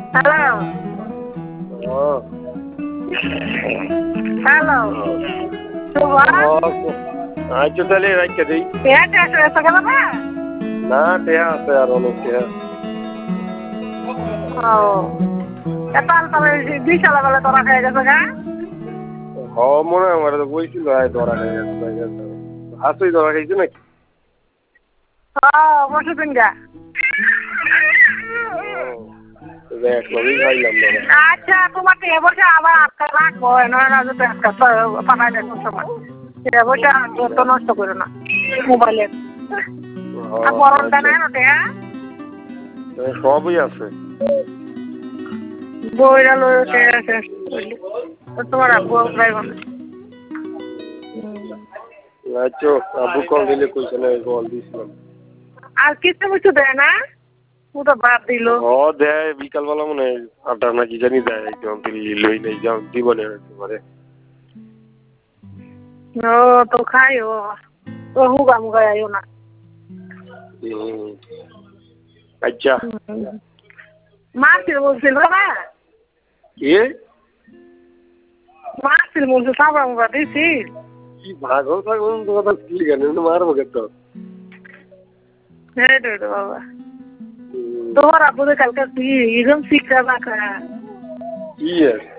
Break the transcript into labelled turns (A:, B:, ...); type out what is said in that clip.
A: hello hello
B: আচ্ছা তাহলে রাখতে দিই
A: গেল না
B: না টেহা আছে আর অনেক টেহা
A: ও তাহলে তাহলে 2 সালা বেলা তোরা খেয়ে গেছে গা
B: হ মনে হয় আমার তো বইছিল ধরা খাই গেছে হাসুই ধরা খাইছে নাকি
A: বসে দিন গা আচ্ছা তোমাকে এবছর আবার আটকা রাখবো পাঠাই দেবো সময় এবছর তো নষ্ট করো না মোবাইলের গরমটা নাই না
B: সবই আছে
A: বইরা লইতে আছে তোমার আব্বু প্রায় বলে
B: আচ্ছা আব্বু কল দিলে কইছে না কল দিছিলাম
A: আর কিছু কিছু দেয় না ও তো বাদ দিল
B: ও দেয় বিকালবেলা মনে হয় আটা নাকি জানি দেয় একদম দিল্লি লই নেই যাও জীবনে পারে
A: ও তো খাইও ও হুগা মুগা আইও না
B: আচ্ছা
A: মারছিল বলছিল না
B: কি
A: মারছিল বলছিল সাবা মুগা দিছি
B: কি ভাগল থাকবেন তো কথা কি কেন মারবো কে তো
A: হ্যাঁ রে বাবা তোমার আব্বু কালকে কি এরকম শিক্ষা না
B: কি আছে